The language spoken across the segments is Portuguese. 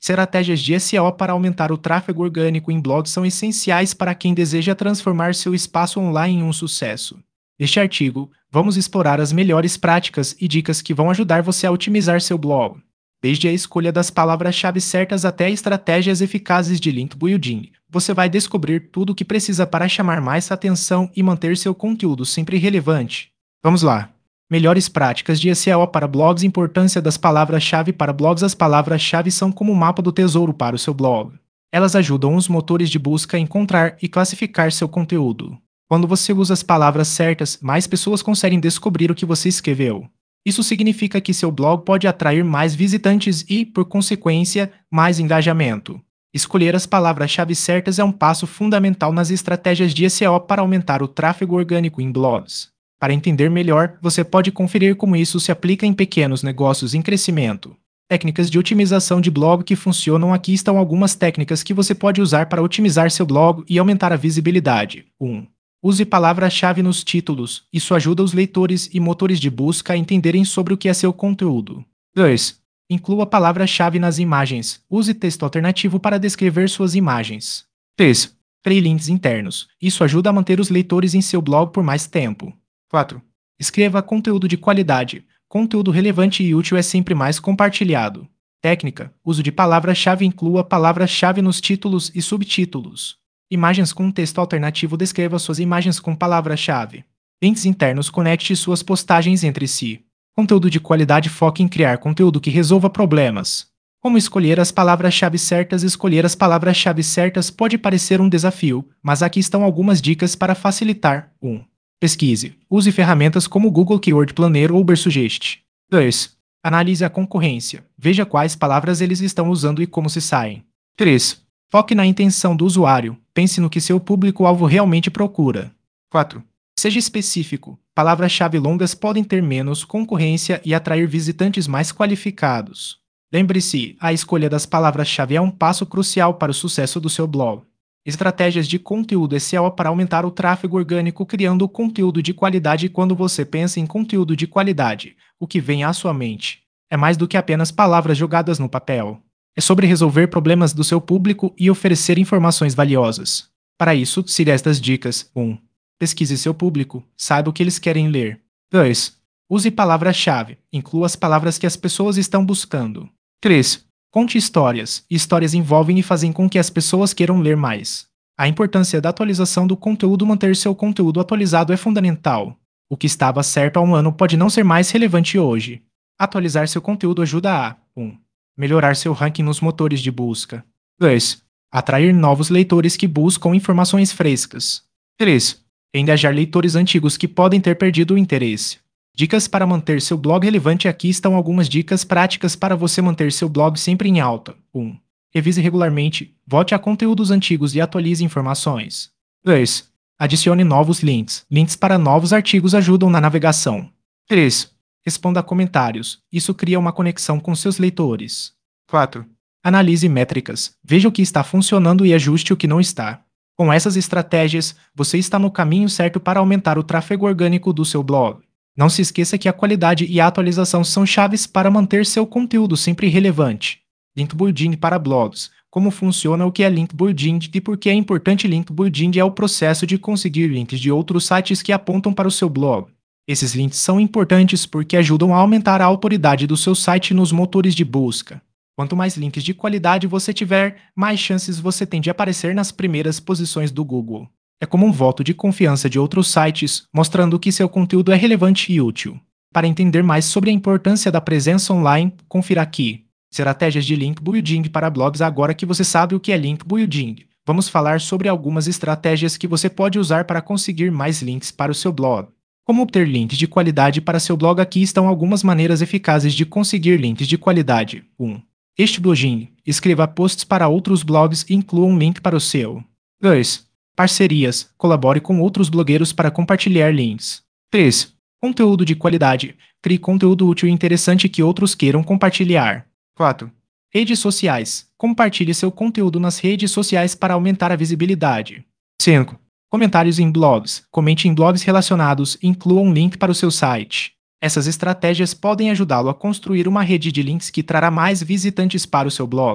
Estratégias de SEO para aumentar o tráfego orgânico em blogs são essenciais para quem deseja transformar seu espaço online em um sucesso. Neste artigo, vamos explorar as melhores práticas e dicas que vão ajudar você a otimizar seu blog. Desde a escolha das palavras-chave certas até estratégias eficazes de link building, você vai descobrir tudo o que precisa para chamar mais atenção e manter seu conteúdo sempre relevante. Vamos lá! Melhores práticas de SEO para blogs. Importância das palavras-chave para blogs. As palavras-chave são como o mapa do tesouro para o seu blog. Elas ajudam os motores de busca a encontrar e classificar seu conteúdo. Quando você usa as palavras certas, mais pessoas conseguem descobrir o que você escreveu. Isso significa que seu blog pode atrair mais visitantes e, por consequência, mais engajamento. Escolher as palavras-chave certas é um passo fundamental nas estratégias de SEO para aumentar o tráfego orgânico em blogs. Para entender melhor, você pode conferir como isso se aplica em pequenos negócios em crescimento. Técnicas de otimização de blog que funcionam. Aqui estão algumas técnicas que você pode usar para otimizar seu blog e aumentar a visibilidade. 1. Use palavra-chave nos títulos. Isso ajuda os leitores e motores de busca a entenderem sobre o que é seu conteúdo. 2. Inclua a palavra-chave nas imagens. Use texto alternativo para descrever suas imagens. 3. Crie links internos. Isso ajuda a manter os leitores em seu blog por mais tempo. 4. Escreva conteúdo de qualidade. Conteúdo relevante e útil é sempre mais compartilhado. Técnica: uso de palavra-chave. Inclua palavra-chave nos títulos e subtítulos. Imagens com texto alternativo. Descreva suas imagens com palavra-chave. Links internos. Conecte suas postagens entre si. Conteúdo de qualidade. Foque em criar conteúdo que resolva problemas. Como escolher as palavras-chave certas? Escolher as palavras-chave certas pode parecer um desafio, mas aqui estão algumas dicas para facilitar. 1. Pesquise. Use ferramentas como Google Keyword Planner ou Ubersuggest. 2. Analise a concorrência. Veja quais palavras eles estão usando e como se saem. 3. Foque na intenção do usuário. Pense no que seu público-alvo realmente procura. 4. Seja específico. Palavras-chave longas podem ter menos concorrência e atrair visitantes mais qualificados. Lembre-se, a escolha das palavras-chave é um passo crucial para o sucesso do seu blog. Estratégias de conteúdo SEO para aumentar o tráfego orgânico. Criando conteúdo de qualidade. Quando você pensa em conteúdo de qualidade, o que vem à sua mente é mais do que apenas palavras jogadas no papel. É sobre resolver problemas do seu público e oferecer informações valiosas. Para isso, siga estas dicas. 1. Pesquise seu público. Saiba o que eles querem ler. 2. Use palavra-chave. Inclua as palavras que as pessoas estão buscando. 3. Conte histórias. Histórias envolvem e fazem com que as pessoas queiram ler mais. A importância da atualização do conteúdo. Manter seu conteúdo atualizado é fundamental. O que estava certo há um ano pode não ser mais relevante hoje. Atualizar seu conteúdo ajuda a 1. Melhorar seu ranking nos motores de busca. 2. Atrair novos leitores que buscam informações frescas. 3. Engajar leitores antigos que podem ter perdido o interesse. Dicas para manter seu blog relevante. Aqui estão algumas dicas práticas para você manter seu blog sempre em alta. 1. Revise regularmente. Volte a conteúdos antigos e atualize informações. 2. Adicione novos links. Links para novos artigos ajudam na navegação. 3. Responda a comentários. Isso cria uma conexão com seus leitores. 4. Analise métricas. Veja o que está funcionando e ajuste o que não está. Com essas estratégias, você está no caminho certo para aumentar o tráfego orgânico do seu blog. Não se esqueça que a qualidade e a atualização são chaves para manter seu conteúdo sempre relevante. Link building para blogs. Como funciona? O que é link building e por que é importante? Link building é o processo de conseguir links de outros sites que apontam para o seu blog. Esses links são importantes porque ajudam a aumentar a autoridade do seu site nos motores de busca. Quanto mais links de qualidade você tiver, mais chances você tem de aparecer nas primeiras posições do Google. É como um voto de confiança de outros sites, mostrando que seu conteúdo é relevante e útil. Para entender mais sobre a importância da presença online, confira aqui. Estratégias de link building para blogs. Agora que você sabe o que é link building, vamos falar sobre algumas estratégias que você pode usar para conseguir mais links para o seu blog. Como obter links de qualidade para seu blog? Aqui estão algumas maneiras eficazes de conseguir links de qualidade. 1. Este blogging. Escreva posts para outros blogs e inclua um link para o seu. 2. Parcerias. Colabore com outros blogueiros para compartilhar links. 3. Conteúdo de qualidade. Crie conteúdo útil e interessante que outros queiram compartilhar. 4. Redes sociais. Compartilhe seu conteúdo nas redes sociais para aumentar a visibilidade. 5. Comentários em blogs. Comente em blogs relacionados e inclua um link para o seu site. Essas estratégias podem ajudá-lo a construir uma rede de links que trará mais visitantes para o seu blog.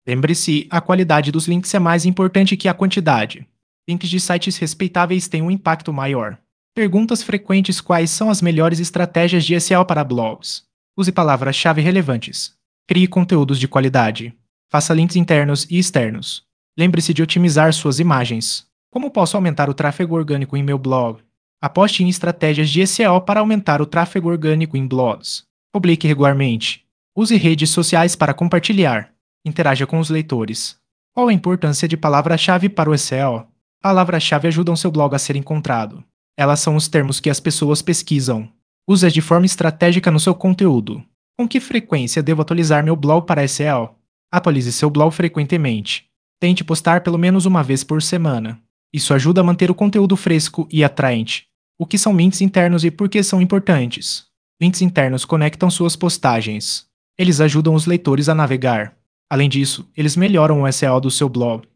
Lembre-se, a qualidade dos links é mais importante que a quantidade. Links de sites respeitáveis têm um impacto maior. Perguntas frequentes: quais são as melhores estratégias de SEO para blogs? Use palavras-chave relevantes. Crie conteúdos de qualidade. Faça links internos e externos. Lembre-se de otimizar suas imagens. Como posso aumentar o tráfego orgânico em meu blog? Aposte em estratégias de SEO para aumentar o tráfego orgânico em blogs. Publique regularmente. Use redes sociais para compartilhar. Interaja com os leitores. Qual a importância de palavra-chave para o SEO? Palavras-chave ajudam seu blog a ser encontrado. Elas são os termos que as pessoas pesquisam. Use-as de forma estratégica no seu conteúdo. Com que frequência devo atualizar meu blog para SEO? Atualize seu blog frequentemente. Tente postar pelo menos uma vez por semana. Isso ajuda a manter o conteúdo fresco e atraente. O que são links internos e por que são importantes? Links internos conectam suas postagens. Eles ajudam os leitores a navegar. Além disso, eles melhoram o SEO do seu blog.